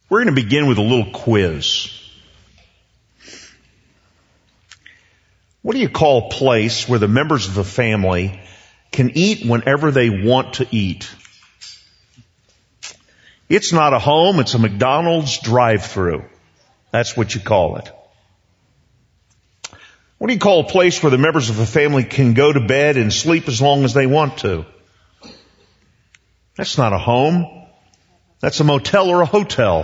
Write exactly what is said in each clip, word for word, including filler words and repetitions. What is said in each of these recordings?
We're going to begin with a little quiz. What do you call a place where the members of the family can eat whenever they want to eat? It's not a home, it's a McDonald's drive-thru. That's what you call it. What do you call a place where the members of a family can go to bed and sleep as long as they want to? That's not a home. That's a motel or a hotel.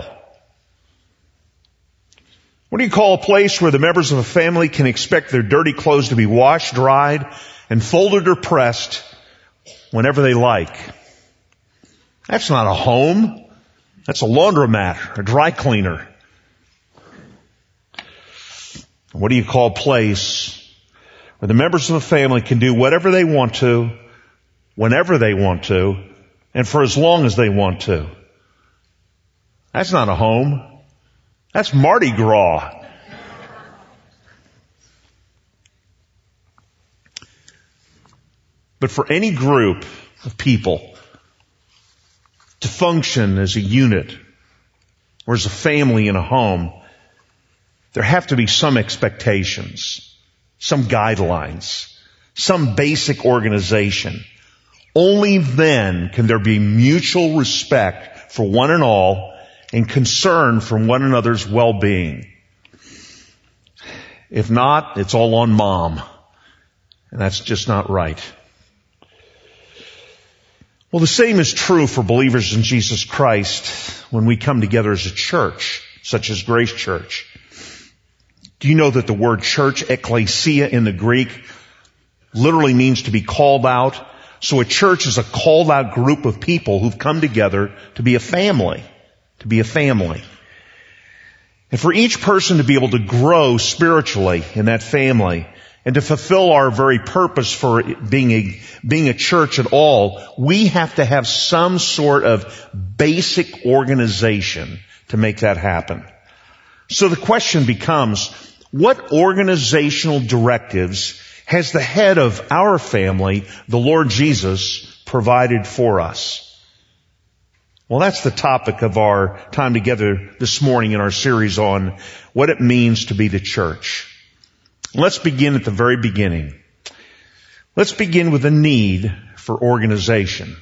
What do you call a place where the members of a family can expect their dirty clothes to be washed, dried, and folded or pressed whenever they like? That's not a home. That's a laundromat, a dry cleaner. What do you call a place where the members of a family can do whatever they want to, whenever they want to, and for as long as they want to? That's not a home. That's Mardi Gras. But for any group of people to function as a unit or as a family in a home, there have to be some expectations, some guidelines, some basic organization. Only then can there be mutual respect for one and all and concern for one another's well-being. If not, it's all on mom. And that's just not right. Well, the same is true for believers in Jesus Christ when we come together as a church, such as Grace Church. Do you know that the word church, ekklesia in the Greek, literally means to be called out? So a church is a called out group of people who've come together to be a family. To be a family. And for each person to be able to grow spiritually in that family and to fulfill our very purpose for being a, being a church at all, we have to have some sort of basic organization to make that happen. So the question becomes, what organizational directives has the head of our family, the Lord Jesus, provided for us? Well, that's the topic of our time together this morning in our series on what it means to be the church. Let's begin at the very beginning. Let's begin with the need for organization.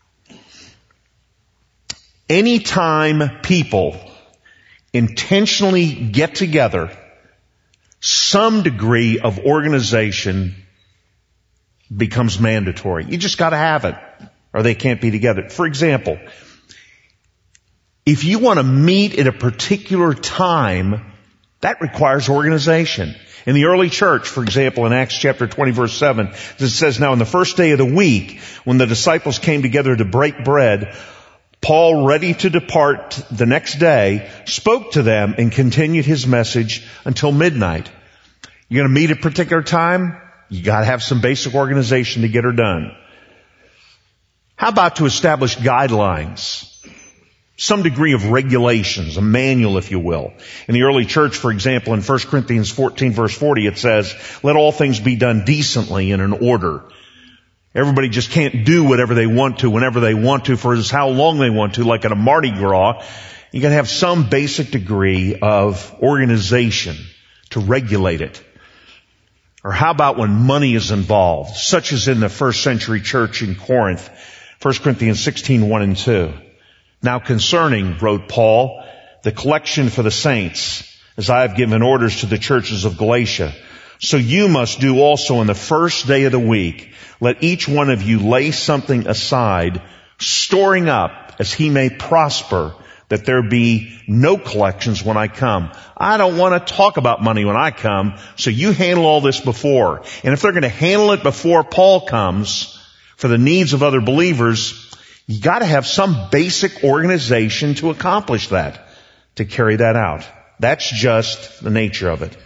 Anytime people intentionally get together, some degree of organization becomes mandatory. You just gotta have it, or they can't be together. For example, if you want to meet at a particular time, that requires organization. In the early church, for example, in Acts chapter twenty, verse seven, it says, "Now on the first day of the week, when the disciples came together to break bread, Paul, ready to depart the next day, spoke to them and continued his message until midnight." You're going to meet at a particular time? You got to have some basic organization to get her done. How about to establish guidelines? Some degree of regulations, a manual, if you will. In the early church, for example, in First Corinthians fourteen, verse forty, it says, "Let all things be done decently and in order." Everybody just can't do whatever they want to, whenever they want to, for how long they want to, like at a Mardi Gras. You gotta have some basic degree of organization to regulate it. Or how about when money is involved, such as in the first century church in Corinth, First Corinthians sixteen, one and two. "Now concerning," wrote Paul, "the collection for the saints, as I have given orders to the churches of Galatia, so you must do also on the first day of the week. Let each one of you lay something aside, storing up as he may prosper, that there be no collections when I come." I don't want to talk about money when I come, so you handle all this before. And if they're going to handle it before Paul comes for the needs of other believers, you got to have some basic organization to accomplish that, to carry that out. That's just the nature of it.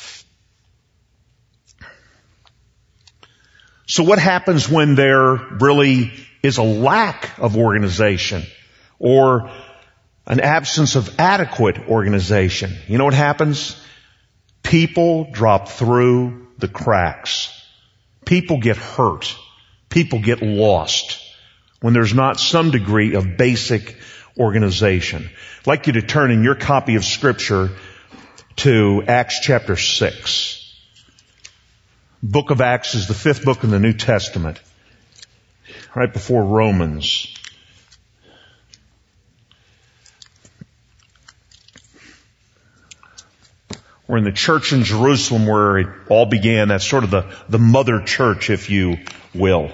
So what happens when there really is a lack of organization or an absence of adequate organization? You know what happens? People drop through the cracks. People get hurt. People get lost when there's not some degree of basic organization. I'd like you to turn in your copy of Scripture to Acts chapter six. Book of Acts is the fifth book in the New Testament, right before Romans. We're in the church in Jerusalem where it all began. That's sort of the, the mother church, if you will.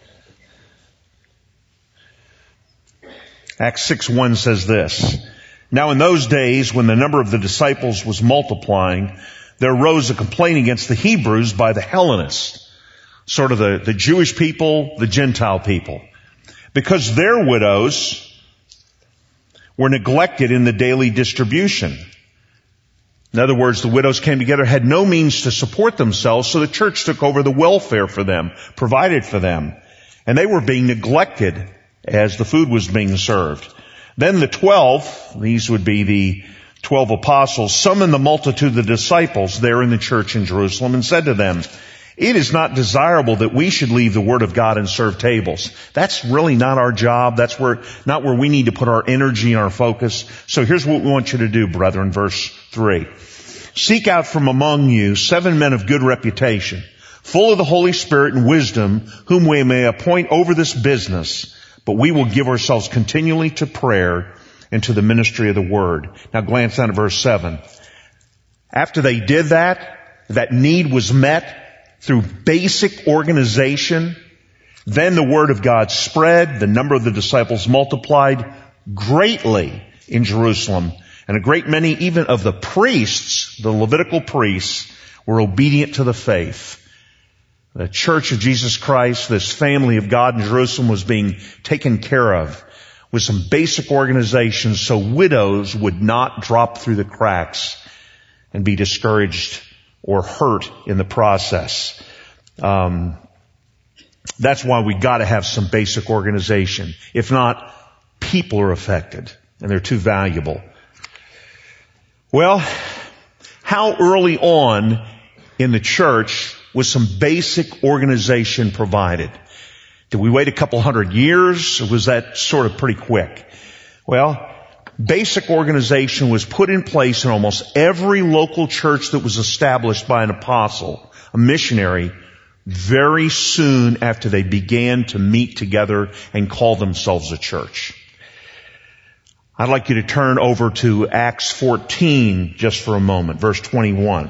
Acts six one says this, "Now in those days when the number of the disciples was multiplying, there arose a complaint against the Hebrews by the Hellenists," sort of the, the Jewish people, the Gentile people, "because their widows were neglected in the daily distribution." In other words, the widows came together, had no means to support themselves, so the church took over the welfare for them, provided for them. And they were being neglected as the food was being served. Then the twelve, these would be the twelve apostles, summoned the multitude of the disciples there in the church in Jerusalem and said to them, "It is not desirable that we should leave the word of God and serve tables." That's really not our job. That's where, not where we need to put our energy and our focus. So here's what we want you to do, brethren, verse three. "Seek out from among you seven men of good reputation, full of the Holy Spirit and wisdom, whom we may appoint over this business, but we will give ourselves continually to prayer and to the ministry of the word." Now glance down at verse seven. After they did that, that need was met through basic organization, then the word of God spread, the number of the disciples multiplied greatly in Jerusalem, and a great many even of the priests, the Levitical priests, were obedient to the faith. The church of Jesus Christ, this family of God in Jerusalem, was being taken care of with some basic organizations so widows would not drop through the cracks and be discouraged or hurt in the process. Um, that's why we got to have some basic organization. If not, people are affected, and they're too valuable. Well, how early on in the church was some basic organization provided? Did we wait a couple hundred years, or was that sort of pretty quick? Well, basic organization was put in place in almost every local church that was established by an apostle, a missionary, very soon after they began to meet together and call themselves a church. I'd like you to turn over to Acts fourteen just for a moment, verse twenty-one.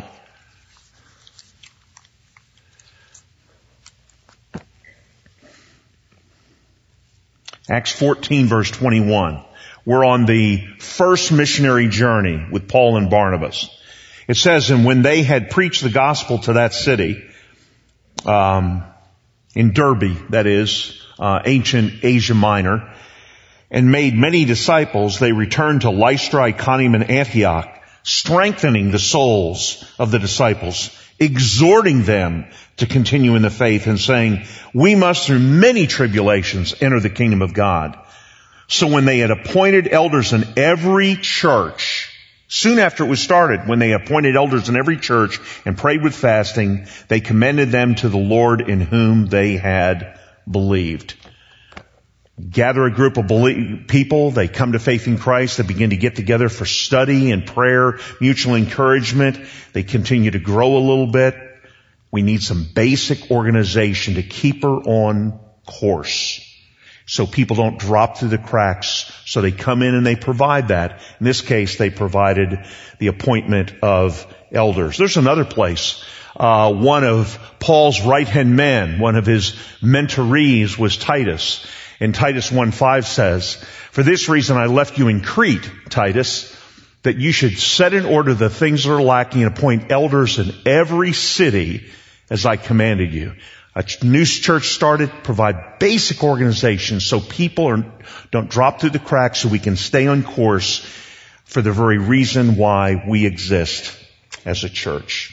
Acts fourteen, verse twenty-one. We're on the first missionary journey with Paul and Barnabas. It says, "And when they had preached the gospel to that city," um, in Derbe, that is, uh, ancient Asia Minor, "and made many disciples, they returned to Lystra, Iconium, and Antioch, strengthening the souls of the disciples, exhorting them to continue in the faith, and saying, 'We must through many tribulations enter the kingdom of God.' So when they had appointed elders in every church," soon after it was started, when they appointed elders in every church and prayed with fasting, "they commended them to the Lord in whom they had believed." Gather a group of belie- people, they come to faith in Christ, they begin to get together for study and prayer, mutual encouragement. They continue to grow a little bit. We need some basic organization to keep her on course so people don't drop through the cracks. So they come in and they provide that. In this case, they provided the appointment of elders. There's another place. Uh, one of Paul's right-hand men, one of his mentorees was Titus. And Titus one five says, "For this reason I left you in Crete, Titus, that you should set in order the things that are lacking and appoint elders in every city as I commanded you." A new church started, provide basic organization so people are, don't drop through the cracks, so we can stay on course for the very reason why we exist as a church.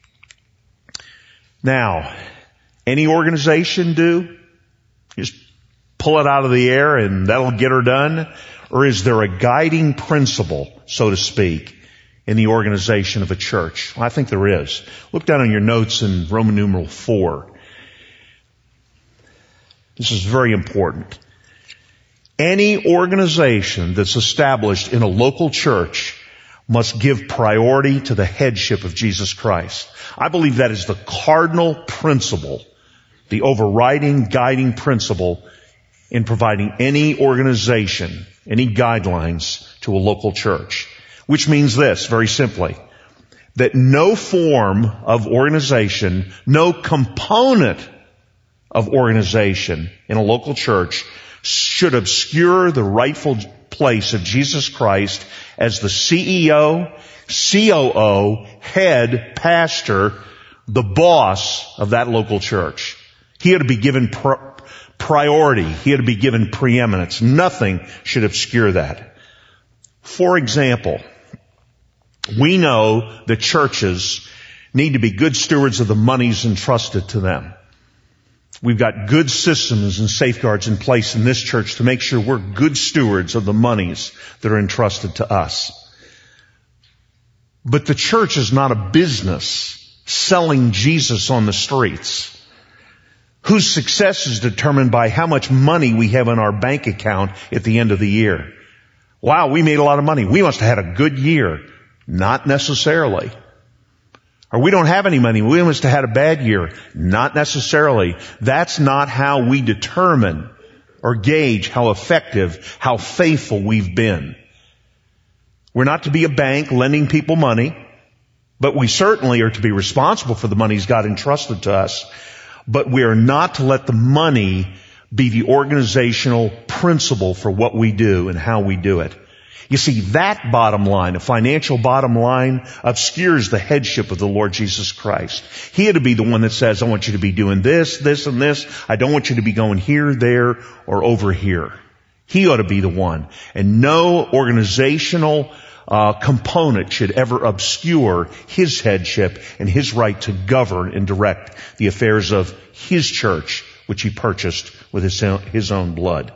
Now, any organization do? Just pull it out of the air and that'll get her done? Or is there a guiding principle, so to speak, in the organization of a church? Well, I think there is. Look down on your notes in Roman numeral four. This is very important. Any organization that's established in a local church must give priority to the headship of Jesus Christ. I believe that is the cardinal principle, the overriding, guiding principle in providing any organization, any guidelines to a local church. Which means this, very simply, that no form of organization, no component of organization in a local church should obscure the rightful place of Jesus Christ as the C E O, C O O, head, pastor, the boss of that local church. He had to be given pr- priority. He had to be given preeminence. Nothing should obscure that. For example, we know that churches need to be good stewards of the monies entrusted to them. We've got good systems and safeguards in place in this church to make sure we're good stewards of the monies that are entrusted to us. But the church is not a business selling Jesus on the streets, whose success is determined by how much money we have in our bank account at the end of the year. Wow, we made a lot of money. We must have had a good year. Not necessarily. Or we don't have any money. We must have had a bad year. Not necessarily. That's not how we determine or gauge how effective, how faithful we've been. We're not to be a bank lending people money, but we certainly are to be responsible for the monies God entrusted to us. But we are not to let the money be the organizational principle for what we do and how we do it. You see, that bottom line, a financial bottom line, obscures the headship of the Lord Jesus Christ. He had to be the one that says, I want you to be doing this, this, and this. I don't want you to be going here, there, or over here. He ought to be the one. And no organizational uh, component should ever obscure His headship and His right to govern and direct the affairs of His church, which He purchased with His own, his own blood.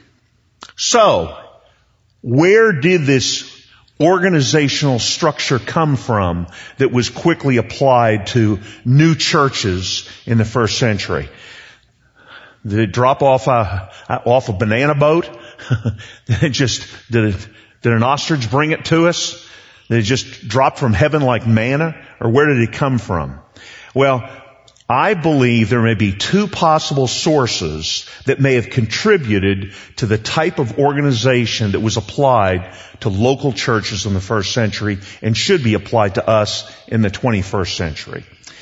So, where did this organizational structure come from that was quickly applied to new churches in the first century? Did it drop off a, off a banana boat? Did it just, did it, did an ostrich bring it to us? Did it just drop from heaven like manna? Or where did it come from? Well, I believe there may be two possible sources that may have contributed to the type of organization that was applied to local churches in the first century and should be applied to us in the twenty-first century.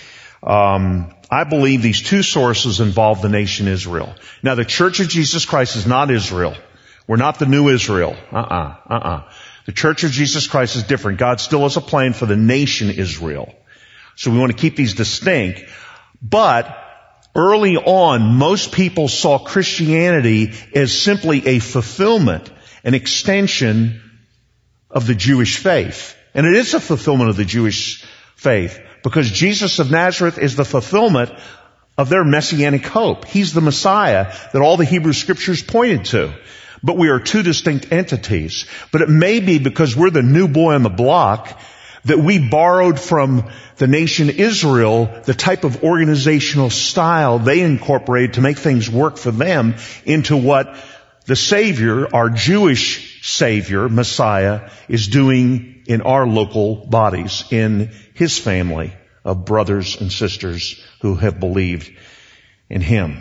Um, I believe these two sources involve the nation Israel. Now, the Church of Jesus Christ is not Israel. We're not the new Israel. Uh-uh, uh-uh. The Church of Jesus Christ is different. God still has a plan for the nation Israel. So we want to keep these distinct. But early on, most people saw Christianity as simply a fulfillment, an extension of the Jewish faith. And it is a fulfillment of the Jewish faith because Jesus of Nazareth is the fulfillment of their messianic hope. He's the Messiah that all the Hebrew Scriptures pointed to. But we are two distinct entities. But it may be because we're the new boy on the block that we borrowed from the nation Israel the type of organizational style they incorporated to make things work for them into what the Savior, our Jewish Savior, Messiah, is doing in our local bodies, in His family of brothers and sisters who have believed in Him.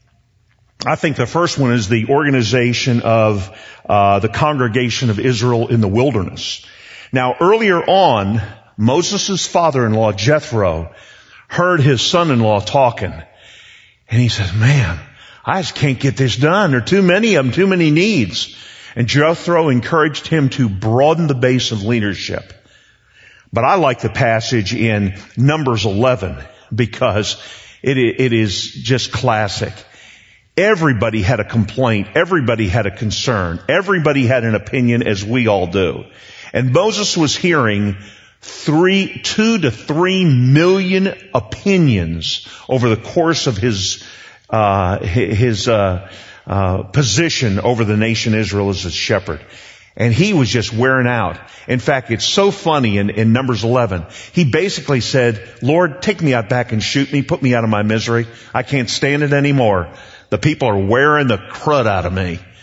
I think the first one is the organization of uh, the congregation of Israel in the wilderness. Now, earlier on, Moses' father-in-law, Jethro, heard his son-in-law talking. And he says, man, I just can't get this done. There are too many of them, too many needs. And Jethro encouraged him to broaden the base of leadership. But I like the passage in Numbers eleven because it, it is just classic. Everybody had a complaint. Everybody had a concern. Everybody had an opinion, as we all do. And Moses was hearing three, two to three million opinions over the course of his, uh, his, uh, uh, position over the nation Israel as a shepherd. And he was just wearing out. In fact, it's so funny in, in Numbers eleven. He basically said, Lord, take me out back and shoot me. Put me out of my misery. I can't stand it anymore. The people are wearing the crud out of me.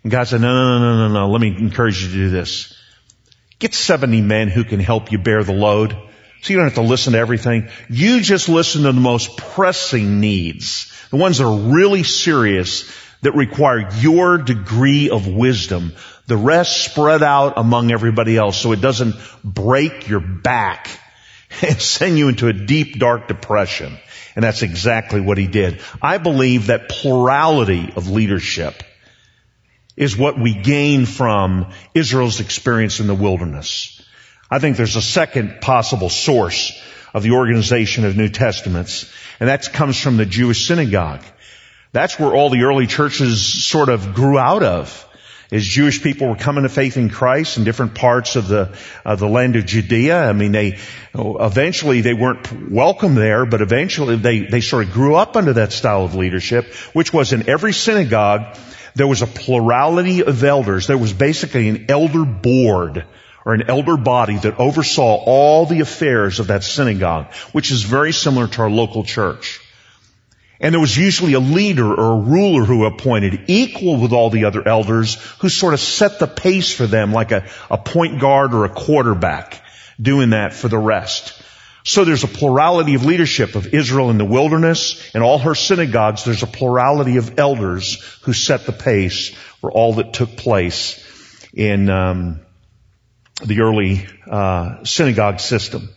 And God said, no, no, no, no, no, no, let me encourage you to do this. Get seventy men who can help you bear the load. So you don't have to listen to everything. You just listen to the most pressing needs. The ones that are really serious, that require your degree of wisdom. The rest spread out among everybody else so it doesn't break your back and send you into a deep, dark depression. And that's exactly what he did. I believe that plurality of leadership is what we gain from Israel's experience in the wilderness. I think there's a second possible source of the organization of New Testaments, and that comes from the Jewish synagogue. That's where all the early churches sort of grew out of. As Jewish people were coming to faith in Christ in different parts of the of the land of Judea. I mean, they eventually they weren't welcome there, but eventually they they sort of grew up under that style of leadership, which was in every synagogue there was a plurality of elders. There was basically an elder board or an elder body that oversaw all the affairs of that synagogue, which is very similar to our local church. And there was usually a leader or a ruler who appointed, equal with all the other elders, who sort of set the pace for them like a, a point guard or a quarterback, doing that for the rest. So there's a plurality of leadership of Israel in the wilderness. In all her synagogues, there's a plurality of elders who set the pace for all that took place in um, the early uh, synagogue system.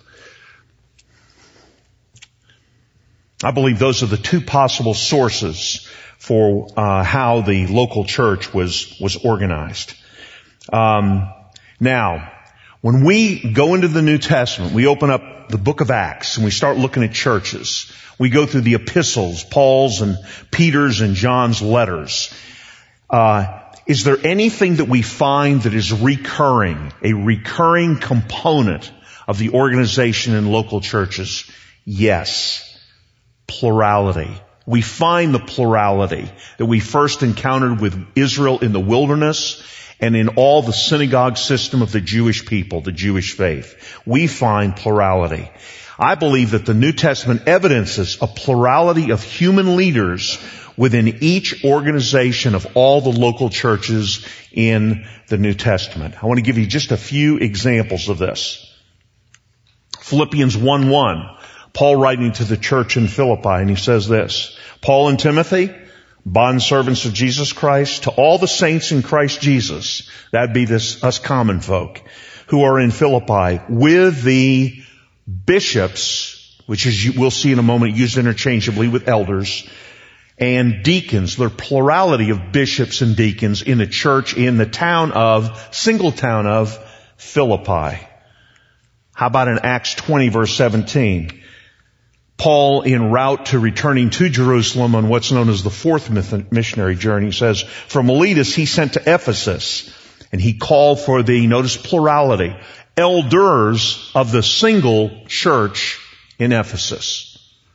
I believe those are the two possible sources for uh, how the local church was was organized. Um, now, when we go into the New Testament, we open up the book of Acts and we start looking at churches. We go through the epistles, Paul's and Peter's and John's letters. Uh, is there anything that we find that is recurring, a recurring component of the organization in local churches? Yes. Plurality. We find the plurality that we first encountered with Israel in the wilderness and in all the synagogue system of the Jewish people, the Jewish faith. We find plurality. I believe that the New Testament evidences a plurality of human leaders within each organization of all the local churches in the New Testament. I want to give you just a few examples of this. Philippians one one. Paul writing to the church in Philippi, and he says this, Paul and Timothy, bondservants of Jesus Christ, to all the saints in Christ Jesus, that'd be this, us common folk, who are in Philippi, with the bishops, which is, we'll see in a moment, used interchangeably with elders, and deacons. There are plurality of bishops and deacons in the church in the town of, single town of, Philippi. How about in Acts twenty, verse seventeen? Paul, en route to returning to Jerusalem on what's known as the fourth missionary journey, says, from Miletus he sent to Ephesus, and he called for the, notice plurality, elders of the single church in Ephesus.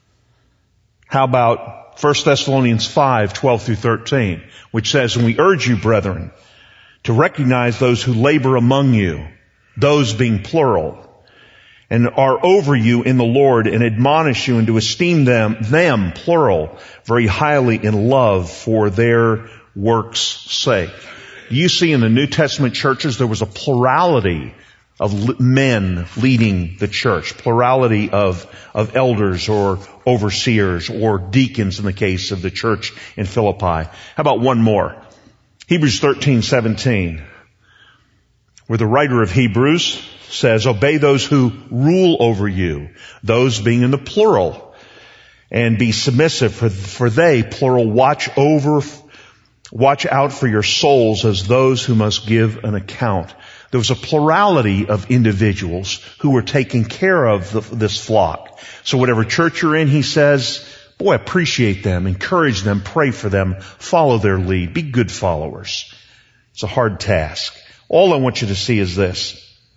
How about First Thessalonians five, twelve through thirteen, which says, and we urge you, brethren, to recognize those who labor among you, those being plural, and are over you in the Lord, and admonish you and to esteem them, them, plural, very highly in love for their work's sake. You see in the New Testament churches there was a plurality of men leading the church, plurality of, of elders or overseers or deacons in the case of the church in Philippi. How about one more? Hebrews thirteen seventeen, where the writer of Hebrews says, obey those who rule over you, those being in the plural, and be submissive, for, for they, plural, watch over, watch out for your souls as those who must give an account. There was a plurality of individuals who were taking care of the, this flock. So whatever church you're in, he says, boy, appreciate them, encourage them, pray for them, follow their lead, be good followers. It's a hard task. All I want you to see is this.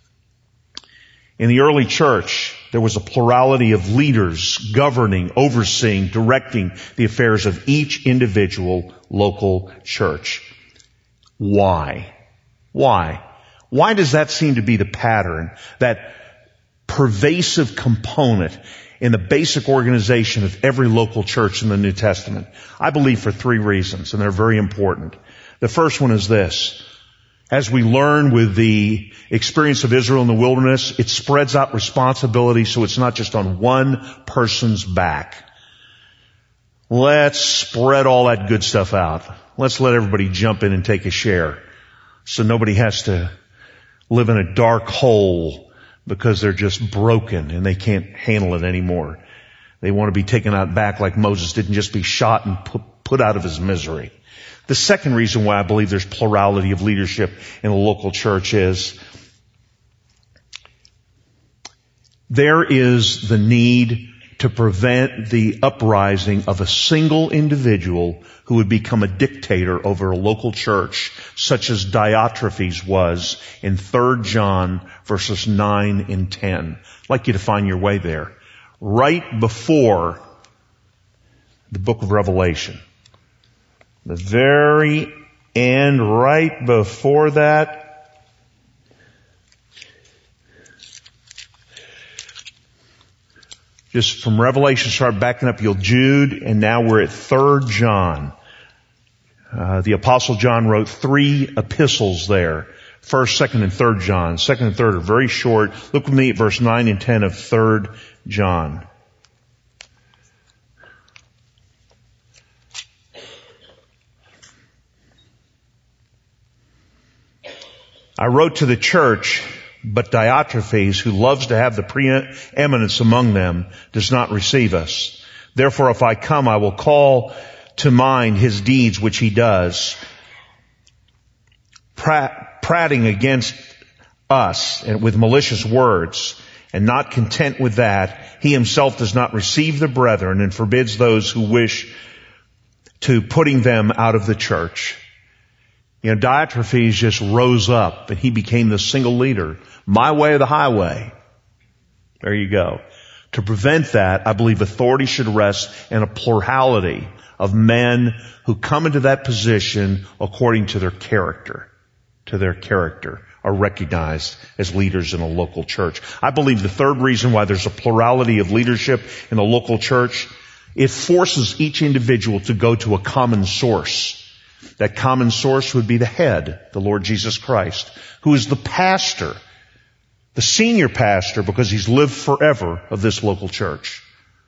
In the early church, there was a plurality of leaders governing, overseeing, directing the affairs of each individual local church. Why? Why? Why does that seem to be the pattern, that pervasive component in the basic organization of every local church in the New Testament? I believe for three reasons, and they're very important. The first one is this. As we learn with the experience of Israel in the wilderness, it spreads out responsibility so it's not just on one person's back. Let's spread all that good stuff out. Let's let everybody jump in and take a share so nobody has to live in a dark hole because they're just broken and they can't handle it anymore. They want to be taken out back like Moses didn't, just be shot and put, put out of his misery. The second reason why I believe there's plurality of leadership in the local church is there is the need to prevent the uprising of a single individual who would become a dictator over a local church, such as Diotrephes was in Third John verses nine and ten. I'd like you to find your way there. Right before the book of Revelation. The very end, right before that, just from Revelation, start backing up, you'll Jude, and now we're at Third John. Uh, the Apostle John wrote three epistles there. First, Second, and Third John. Second and Third are very short. Look with me at verse nine and ten of Third John. I wrote to the church, but Diotrephes, who loves to have the preeminence among them, does not receive us. Therefore, if I come, I will call to mind his deeds which he does, prating against us and with malicious words. And not content with that, he himself does not receive the brethren and forbids those who wish to putting them out of the church. You know, Diotrephes just rose up and he became the single leader. My way or the highway. There you go. To prevent that, I believe authority should rest in a plurality of men who come into that position according to their character, to their character, are recognized as leaders in a local church. I believe the third reason why there's a plurality of leadership in a local church, it forces each individual to go to a common source. That common source would be the head, the Lord Jesus Christ, who is the pastor, the senior pastor, because he's lived forever of this local church.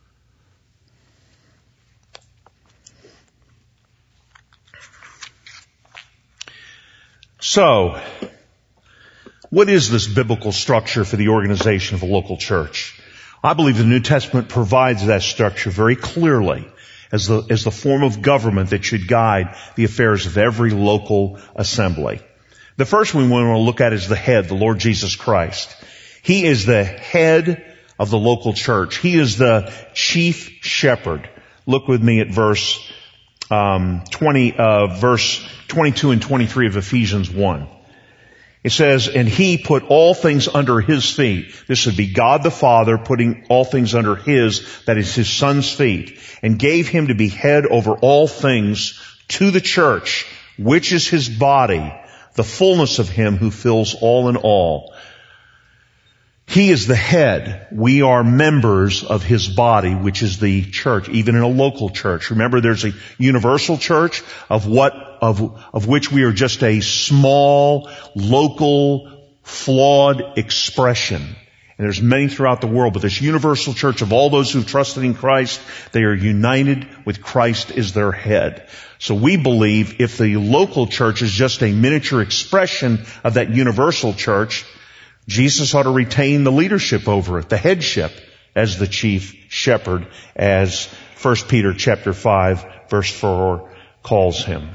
So, what is this biblical structure for the organization of a local church? I believe the New Testament provides that structure very clearly as the, as the form of government that should guide the affairs of every local assembly. The first one we want to look at is the head, the Lord Jesus Christ. He is the head of the local church. He is the chief shepherd. Look with me at verse um, twenty, uh, verse twenty-two and twenty-three of Ephesians one. It says, and he put all things under his feet. This would be God the Father putting all things under his, that is his Son's feet, and gave him to be head over all things to the church, which is his body, the fullness of him who fills all in all. He is the head. We are members of his body, which is the church, even in a local church. Remember, there's a universal church of what, of, of which we are just a small, local, flawed expression. And there's many throughout the world, but this universal church of all those who've trusted in Christ, they are united with Christ as their head. So we believe if the local church is just a miniature expression of that universal church, Jesus ought to retain the leadership over it, the headship, as the chief shepherd, as First Peter chapter five, verse four calls him.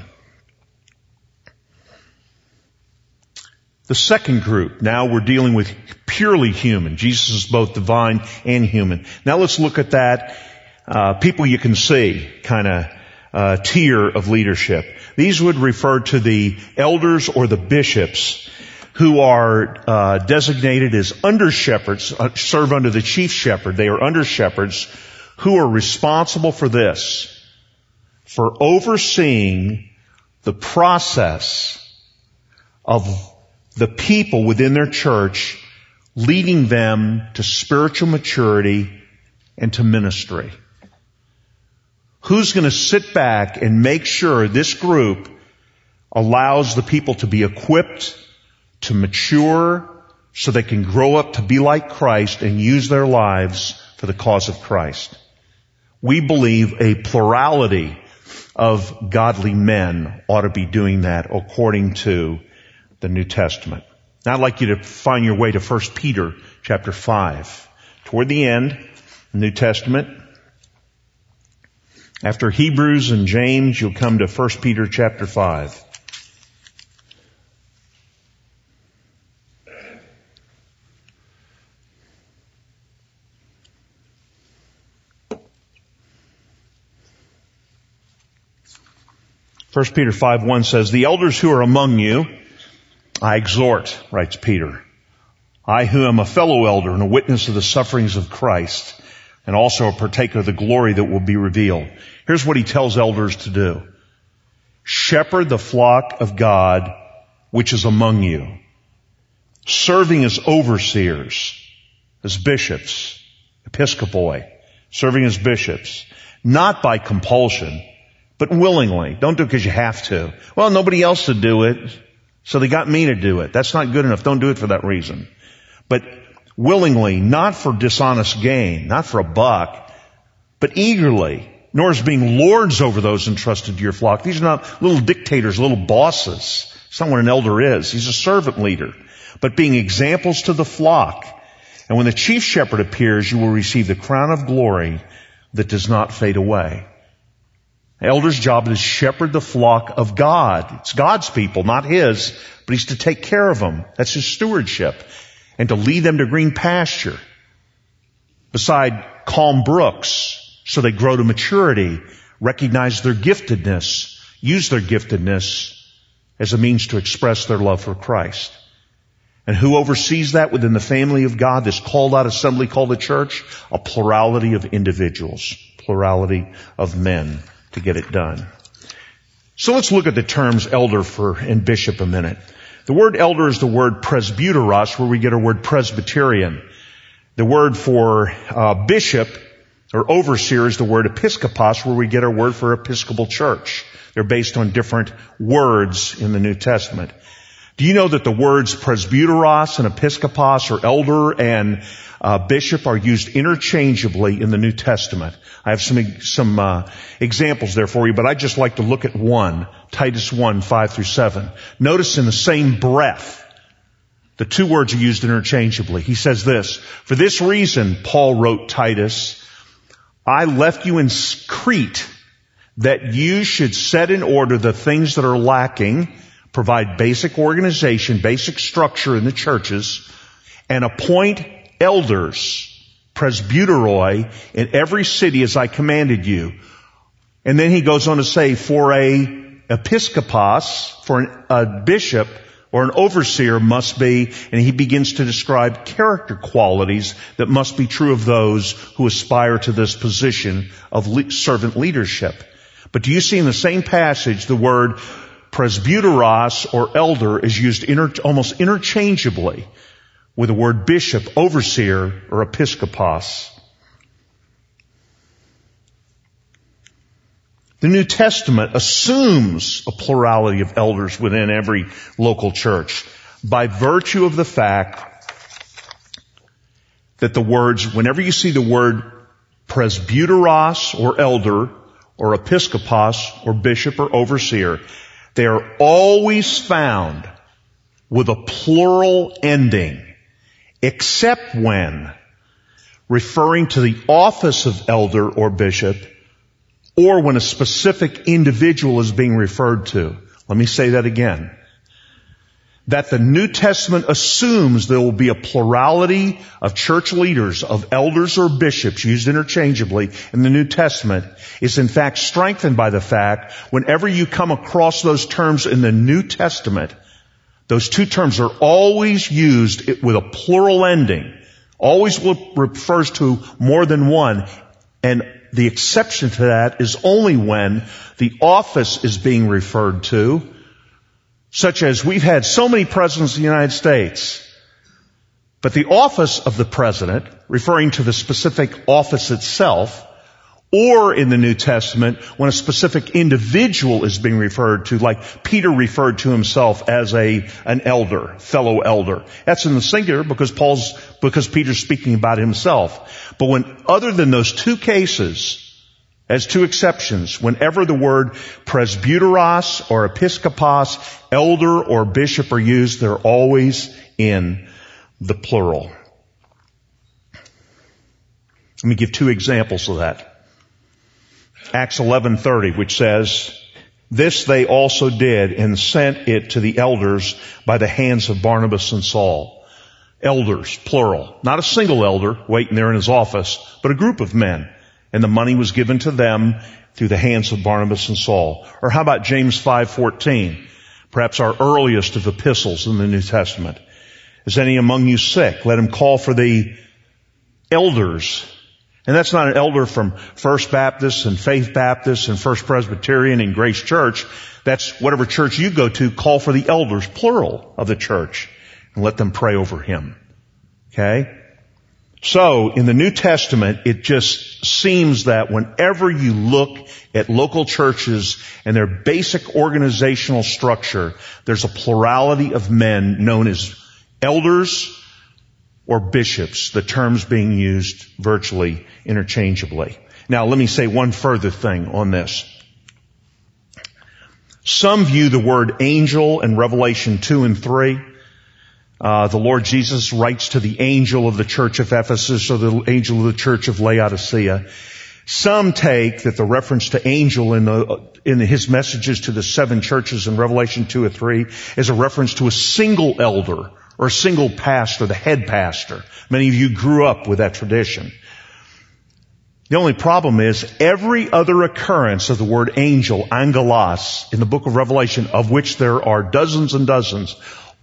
The second group, now we're dealing with purely human. Jesus is both divine and human. Now let's look at that uh, people you can see kind of uh, tier of leadership. These would refer to the elders or the bishops who are uh, designated as under-shepherds, uh, serve under the chief shepherd. They are under-shepherds who are responsible for this, for overseeing the process of the people within their church, leading them to spiritual maturity and to ministry. Who's going to sit back and make sure this group allows the people to be equipped, to mature, so they can grow up to be like Christ and use their lives for the cause of Christ. We believe a plurality of godly men ought to be doing that according to the New Testament. Now I'd like you to find your way to First Peter chapter five. Toward the end, the New Testament. After Hebrews and James, you'll come to First Peter chapter five. First Peter five one says, "The elders who are among you, I exhort," writes Peter, "I who am a fellow elder and a witness of the sufferings of Christ, and also a partaker of the glory that will be revealed." Here's what he tells elders to do. "Shepherd the flock of God which is among you, serving as overseers, as bishops, episcopoi, serving as bishops, not by compulsion, but willingly." Don't do it because you have to. Well, nobody else would do it, so they got me to do it. That's not good enough. Don't do it for that reason. But willingly, not for dishonest gain, not for a buck, but eagerly, nor as being lords over those entrusted to your flock. These are not little dictators, little bosses. That's not what an elder is. He's a servant leader. But being examples to the flock. And when the chief shepherd appears, you will receive the crown of glory that does not fade away. Elder's job is to shepherd the flock of God. It's God's people, not his, but he's to take care of them. That's his stewardship. And to lead them to green pasture beside calm brooks so they grow to maturity, recognize their giftedness, use their giftedness as a means to express their love for Christ. And who oversees that within the family of God, this called out assembly called the church? A plurality of individuals, plurality of men to get it done. So let's look at the terms elder for and bishop a minute. The word elder is the word presbyteros, where we get our word Presbyterian. The word for uh, bishop or overseer is the word episkopos, where we get our word for Episcopal church. They're based on different words in the New Testament. Do you know that the words presbyteros and episkopos, or elder and uh, bishop, are used interchangeably in the New Testament? I have some some uh, examples there for you, but I'd just like to look at one, Titus one, five through seven. Notice in the same breath, the two words are used interchangeably. He says this, "For this reason," Paul wrote Titus, "I left you in Crete, that you should set in order the things that are lacking, provide basic organization, basic structure in the churches, and appoint elders, presbyteroi, in every city as I commanded you." And then he goes on to say, for a episkopos, for an, a bishop or an overseer must be, and he begins to describe character qualities that must be true of those who aspire to this position of le- servant leadership. But do you see in the same passage the word presbyteros or elder is used inter- almost interchangeably with the word bishop, overseer, or episkopos. The New Testament assumes a plurality of elders within every local church by virtue of the fact that the words, whenever you see the word presbyteros or elder or episkopos or bishop or overseer, they are always found with a plural ending, except when referring to the office of elder or bishop, or when a specific individual is being referred to. Let me say that again. That the New Testament assumes there will be a plurality of church leaders, of elders or bishops used interchangeably in the New Testament, is in fact strengthened by the fact whenever you come across those terms in the New Testament, those two terms are always used with a plural ending, always refers to more than one, and the exception to that is only when the office is being referred to, such as we've had so many presidents of the United States, but the office of the president, referring to the specific office itself, or in the New Testament when a specific individual is being referred to, like Peter referred to himself as a an elder, fellow elder. That's in the singular because Paul's because Peter's speaking about himself. But when other than those two cases, as two exceptions, whenever the word presbyteros or episkopos, elder or bishop are used, they're always in the plural. Let me give two examples of that. Acts eleven thirty, which says, "This they also did and sent it to the elders by the hands of Barnabas and Saul." Elders, plural. Not a single elder waiting there in his office, but a group of men. And the money was given to them through the hands of Barnabas and Saul. Or how about James five fourteen? Perhaps our earliest of epistles in the New Testament. "Is any among you sick? Let him call for the elders." And that's not an elder from First Baptist and Faith Baptist and First Presbyterian and Grace Church. That's whatever church you go to, call for the elders, plural, of the church, and let them pray over him. Okay? So, in the New Testament, it just seems that whenever you look at local churches and their basic organizational structure, there's a plurality of men known as elders or bishops, the terms being used virtually interchangeably. Now, let me say one further thing on this. Some view the word angel in Revelation two and three. Uh, the Lord Jesus writes to the angel of the church of Ephesus or the angel of the church of Laodicea. Some take that the reference to angel in the, in his messages to the seven churches in Revelation two or three is a reference to a single elder or a single pastor, the head pastor. Many of you grew up with that tradition. The only problem is every other occurrence of the word angel, angelos, in the book of Revelation, of which there are dozens and dozens,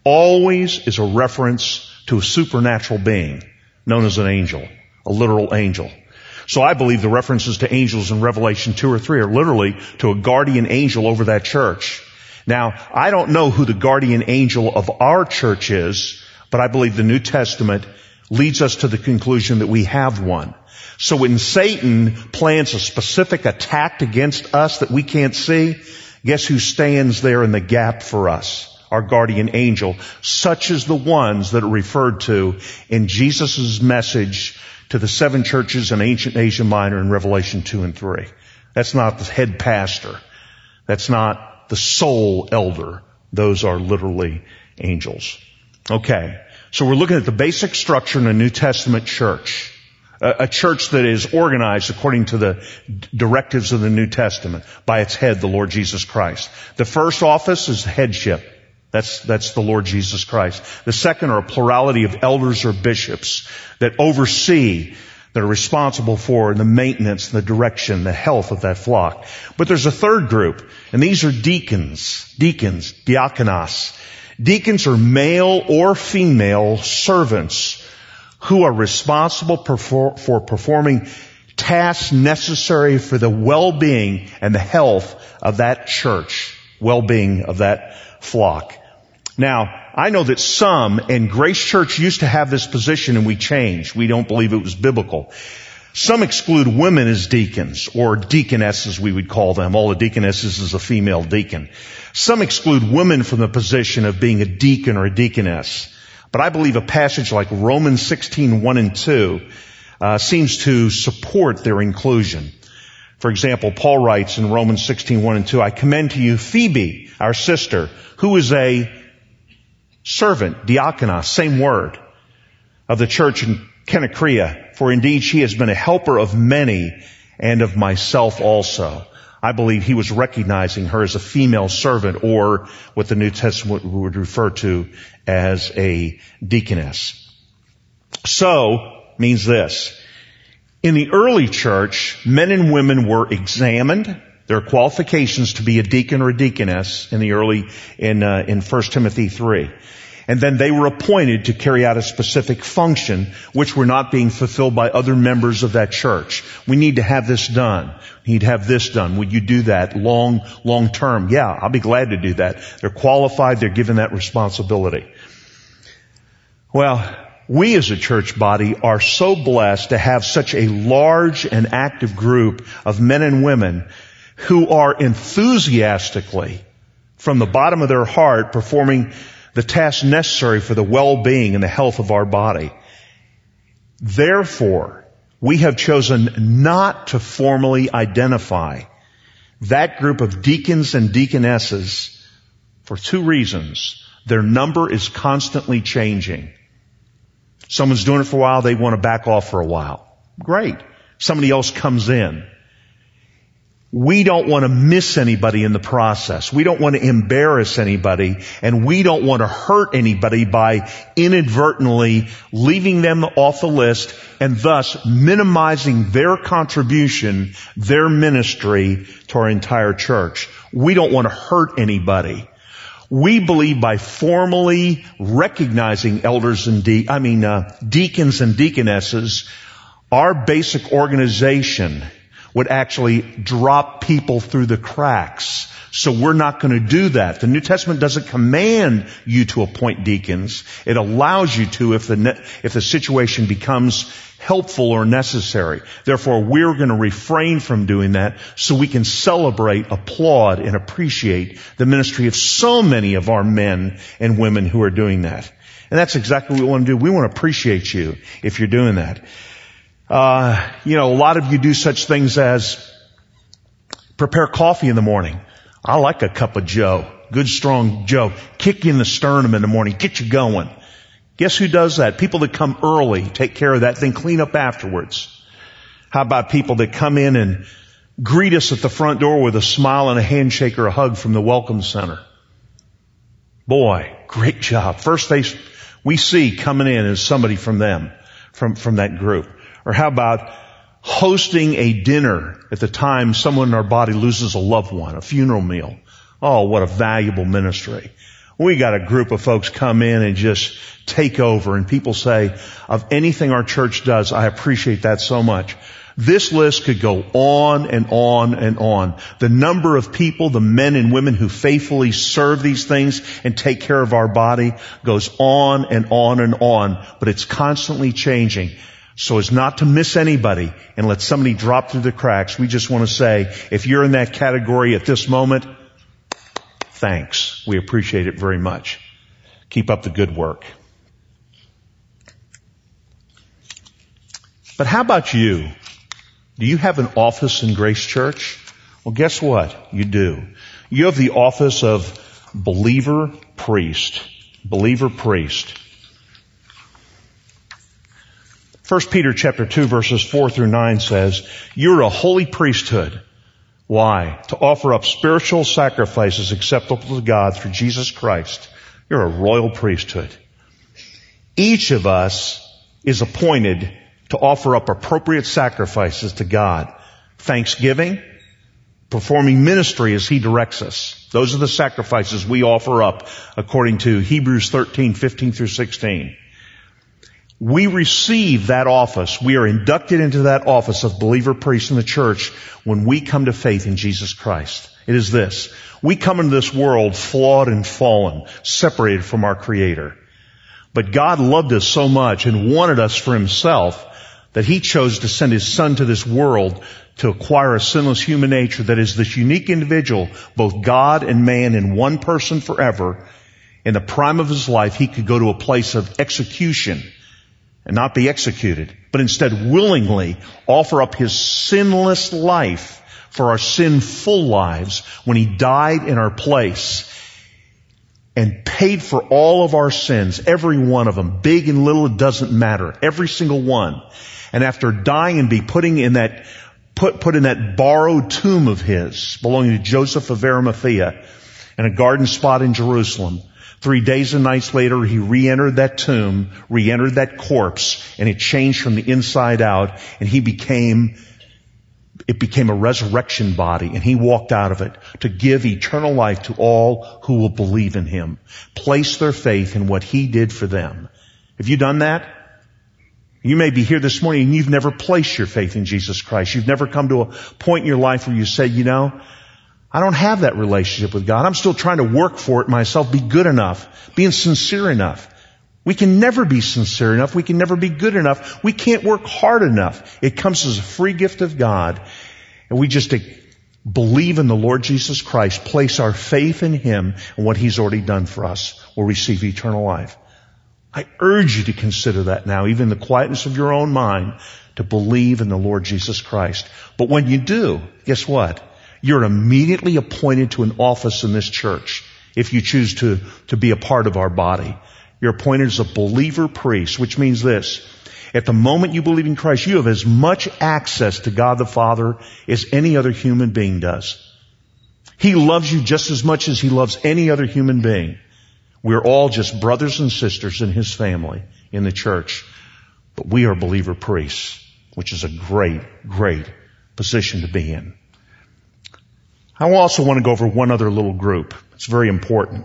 always is a reference to a supernatural being known as an angel, a literal angel. So I believe the references to angels in Revelation two or three are literally to a guardian angel over that church. Now, I don't know who the guardian angel of our church is, but I believe the New Testament leads us to the conclusion that we have one. So when Satan plans a specific attack against us that we can't see, guess who stands there in the gap for us? Our guardian angel, such as the ones that are referred to in Jesus' message to the seven churches in ancient Asia Minor in Revelation two and three. That's not the head pastor. That's not the sole elder. Those are literally angels. Okay. So we're looking at the basic structure in a New Testament church. A, a church that is organized according to the directives of the New Testament by its head, the Lord Jesus Christ. The first office is headship. That's, that's the Lord Jesus Christ. The second are a plurality of elders or bishops that oversee, that are responsible for the maintenance, the direction, the health of that flock. But there's a third group, and these are deacons. Deacons, diakonos. Deacons are male or female servants who are responsible for, for performing tasks necessary for the well-being and the health of that church, well-being of that flock. Now, I know that some, and Grace Church used to have this position and we changed. We don't believe it was biblical. Some exclude women as deacons, or deaconesses we would call them. All the deaconesses is a female deacon. Some exclude women from the position of being a deacon or a deaconess. But I believe a passage like Romans sixteen, one and two uh, seems to support their inclusion. For example, Paul writes in Romans sixteen, one and two, "I commend to you Phoebe, our sister, who is a servant," diakonos, same word, "of the church in Cenchrea, for indeed she has been a helper of many and of myself also." I believe he was recognizing her as a female servant, or what the New Testament would refer to as a deaconess. So, means this. In the early church, men and women were examined. There are qualifications to be a deacon or a deaconess in the early, in, uh, in First Timothy three. And then they were appointed to carry out a specific function which were not being fulfilled by other members of that church. We need to have this done. We need to have this done. Would you do that long, long term? Yeah, I'll be glad to do that. They're qualified. They're given that responsibility. Well, We as a church body are so blessed to have such a large and active group of men and women who are enthusiastically, from the bottom of their heart, performing the tasks necessary for the well-being and the health of our body. Therefore, we have chosen not to formally identify that group of deacons and deaconesses for two reasons. Their number is constantly changing. Someone's doing it for a while, they want to back off for a while. Great. Somebody else comes in. We don't want to miss anybody in the process. We don't want to embarrass anybody, and we don't want to hurt anybody by inadvertently leaving them off the list and thus minimizing their contribution, their ministry to our entire church. We don't want to hurt anybody. We believe by formally recognizing elders and de- I mean uh, deacons and deaconesses, our basic organization would actually drop people through the cracks. So we're not going to do that. The New Testament doesn't command you to appoint deacons. It allows you to if the ne- if the situation becomes helpful or necessary. Therefore, we're going to refrain from doing that so we can celebrate, applaud, and appreciate the ministry of so many of our men and women who are doing that. And that's exactly what we want to do. We want to appreciate you if you're doing that. Uh, you know, a lot of you do such things as prepare coffee in the morning. I like a cup of Joe. Good, strong Joe. Kick you in the sternum in the morning. Get you going. Guess who does that? People that come early, take care of that, then clean up afterwards. How about people that come in and greet us at the front door with a smile and a handshake or a hug from the Welcome Center? Boy, great job. First face we see coming in is somebody from them, from, from that group. Or how about hosting a dinner at the time someone in our body loses a loved one, a funeral meal? Oh, what a valuable ministry. We got a group of folks come in and just take over, and people say, of anything our church does, I appreciate that so much. This list could go on and on and on. The number of people, the men and women who faithfully serve these things and take care of our body goes on and on and on, but it's constantly changing. So as not to miss anybody and let somebody drop through the cracks, we just want to say, if you're in that category at this moment, thanks. We appreciate it very much. Keep up the good work. But how about you? Do you have an office in Grace Church? Well, guess what? You do. You have the office of believer priest. Believer priest. First Peter chapter two verses four through nine says, you're a holy priesthood. Why? To offer up spiritual sacrifices acceptable to God through Jesus Christ. You're a royal priesthood. Each of us is appointed to offer up appropriate sacrifices to God. Thanksgiving, performing ministry as He directs us. Those are the sacrifices we offer up according to Hebrews thirteen, fifteen through sixteen. We receive that office. We are inducted into that office of believer priest in the church when we come to faith in Jesus Christ. It is this. We come into this world flawed and fallen, separated from our Creator. But God loved us so much and wanted us for Himself that He chose to send His Son to this world to acquire a sinless human nature that is this unique individual, both God and man in one person forever. In the prime of His life, He could go to a place of execution and not be executed, but instead willingly offer up His sinless life for our sinful lives when He died in our place and paid for all of our sins, every one of them, big and little, it doesn't matter, every single one. And after dying and be putting in that, put, put in that borrowed tomb of His, belonging to Joseph of Arimathea, in a garden spot in Jerusalem, three days and nights later, He re-entered that tomb, re-entered that corpse, and it changed from the inside out, and He became, it became a resurrection body, and He walked out of it to give eternal life to all who will believe in Him, place their faith in what He did for them. Have you done that? You may be here this morning and you've never placed your faith in Jesus Christ. You've never come to a point in your life where you say, you know, I don't have that relationship with God. I'm still trying to work for it myself, be good enough, being sincere enough. We can never be sincere enough. We can never be good enough. We can't work hard enough. It comes as a free gift of God. And we just believe in the Lord Jesus Christ, place our faith in Him and what He's already done for us, will receive eternal life. I urge you to consider that now, even in the quietness of your own mind, to believe in the Lord Jesus Christ. But when you do, guess what? You're immediately appointed to an office in this church if you choose to, to be a part of our body. You're appointed as a believer priest, which means this. At the moment you believe in Christ, you have as much access to God the Father as any other human being does. He loves you just as much as He loves any other human being. We're all just brothers and sisters in His family, in the church. But we are believer priests, which is a great, great position to be in. I also want to go over one other little group. It's very important.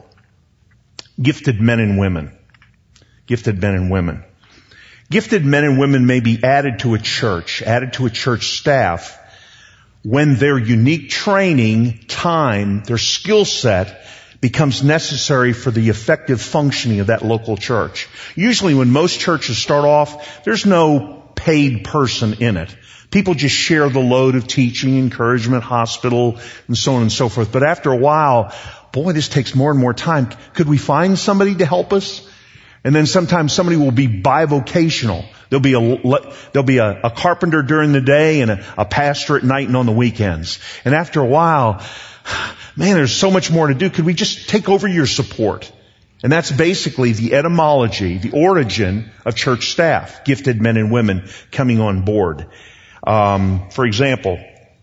Gifted men and women. Gifted men and women. Gifted men and women may be added to a church, added to a church staff, when their unique training, time, their skill set becomes necessary for the effective functioning of that local church. Usually when most churches start off, there's no paid person in it. People just share the load of teaching, encouragement, hospital, and so on and so forth. But after a while, boy, this takes more and more time. Could we find somebody to help us? And then sometimes somebody will be bivocational. There'll be a, there'll be a, a carpenter during the day and a, a pastor at night and on the weekends. And after a while, man, there's so much more to do. Could we just take over your support? And that's basically the etymology, the origin of church staff, gifted men and women coming on board. Um, for example,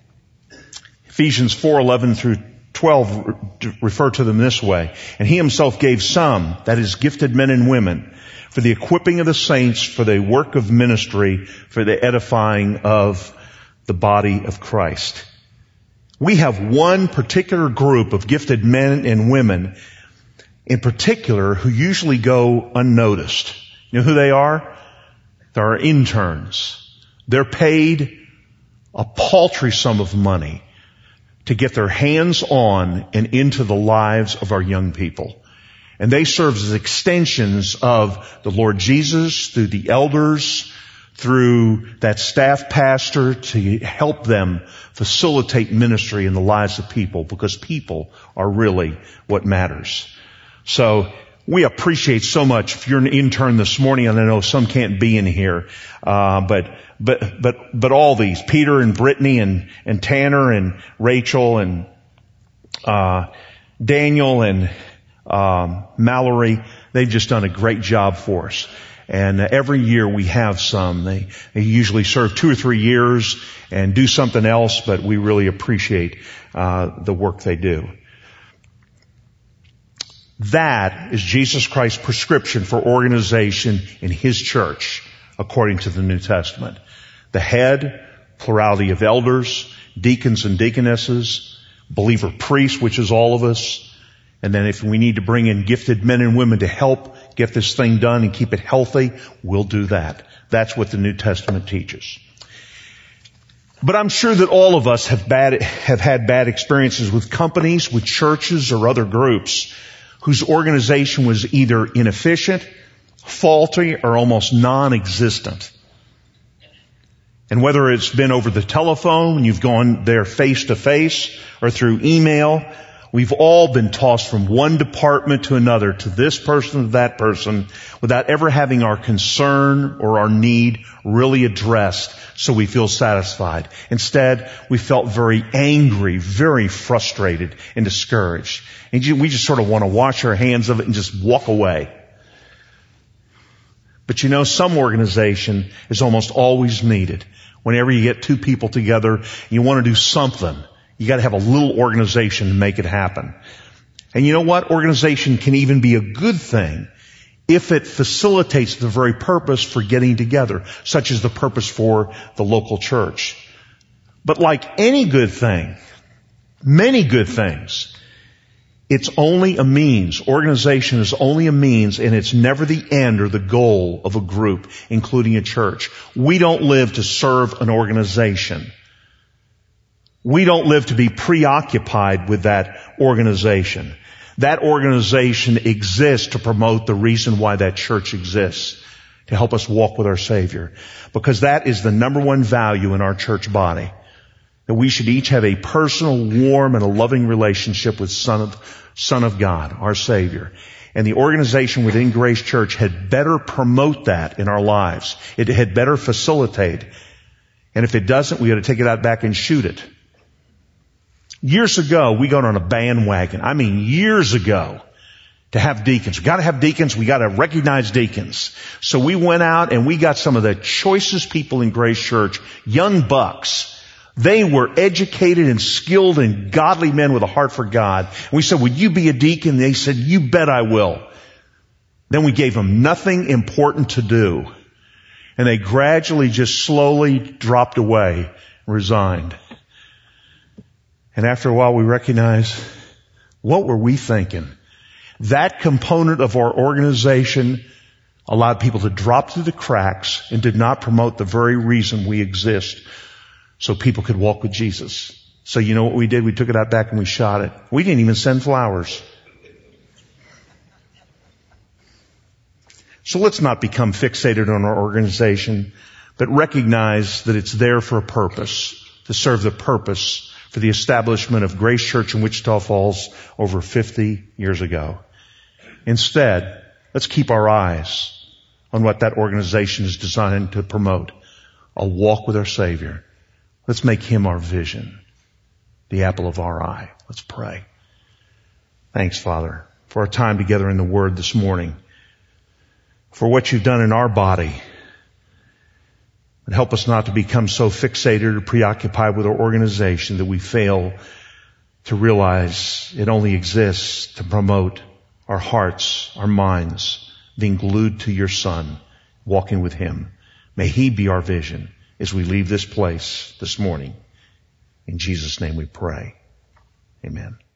Ephesians four eleven through twelve refer to them this way. And He Himself gave some, that is, gifted men and women, for the equipping of the saints, for the work of ministry, for the edifying of the body of Christ. We have one particular group of gifted men and women in particular who usually go unnoticed. You know who they are? They're our interns. They're paid a paltry sum of money to get their hands on and into the lives of our young people. And they serve as extensions of the Lord Jesus through the elders, through that staff pastor, to help them facilitate ministry in the lives of people, because people are really what matters. So we appreciate so much if you're an intern this morning, and I know some can't be in here, uh, but but but but all these, Peter and Brittany and and Tanner and Rachel and uh Daniel and um Mallory, they've just done a great job for us. And uh, every year we have some. They they usually serve two or three years and do something else, but we really appreciate uh the work they do. That is Jesus Christ's prescription for organization in His church, according to the New Testament. The head, plurality of elders, deacons and deaconesses, believer priests, which is all of us. And then if we need to bring in gifted men and women to help get this thing done and keep it healthy, we'll do that. That's what the New Testament teaches. But I'm sure that all of us have bad, have had bad experiences with companies, with churches, or other groups whose organization was either inefficient, faulty, or almost non-existent. And whether it's been over the telephone, when you've gone there face to face, or through email, we've all been tossed from one department to another, to this person, to that person, without ever having our concern or our need really addressed so we feel satisfied. Instead, we felt very angry, very frustrated, and discouraged. And we just sort of want to wash our hands of it and just walk away. But you know, some organization is almost always needed. Whenever you get two people together and you want to do something, you got to have a little organization to make it happen. And you know what? Organization can even be a good thing if it facilitates the very purpose for getting together, such as the purpose for the local church. But like any good thing, many good things, it's only a means. Organization is only a means, and it's never the end or the goal of a group, including a church. We don't live to serve an organization. We don't live to be preoccupied with that organization. That organization exists to promote the reason why that church exists, to help us walk with our Savior. Because that is the number one value in our church body. That we should each have a personal, warm, and a loving relationship with Son of, Son of God, our Savior. And the organization within Grace Church had better promote that in our lives. It had better facilitate. And if it doesn't, we got to take it out back and shoot it. Years ago, we got on a bandwagon. I mean, years ago, to have deacons. We got to have deacons. We got to recognize deacons. So we went out and we got some of the choicest people in Grace Church, young bucks. They were educated and skilled and godly men with a heart for God. And we said, would you be a deacon? They said, you bet I will. Then we gave them nothing important to do. And they gradually just slowly dropped away, resigned. And after a while we recognized, what were we thinking? That component of our organization allowed people to drop through the cracks and did not promote the very reason we exist, so people could walk with Jesus. So you know what we did? We took it out back and we shot it. We didn't even send flowers. So let's not become fixated on our organization, but recognize that it's there for a purpose, to serve the purpose for the establishment of Grace Church in Wichita Falls over fifty years ago. Instead, let's keep our eyes on what that organization is designed to promote, a walk with our Savior. Let's make Him our vision, the apple of our eye. Let's pray. Thanks, Father, for our time together in the Word this morning, for what you've done in our body. And help us not to become so fixated or preoccupied with our organization that we fail to realize it only exists to promote our hearts, our minds, being glued to your Son, walking with Him. May He be our vision as we leave this place this morning. In Jesus' name we pray. Amen.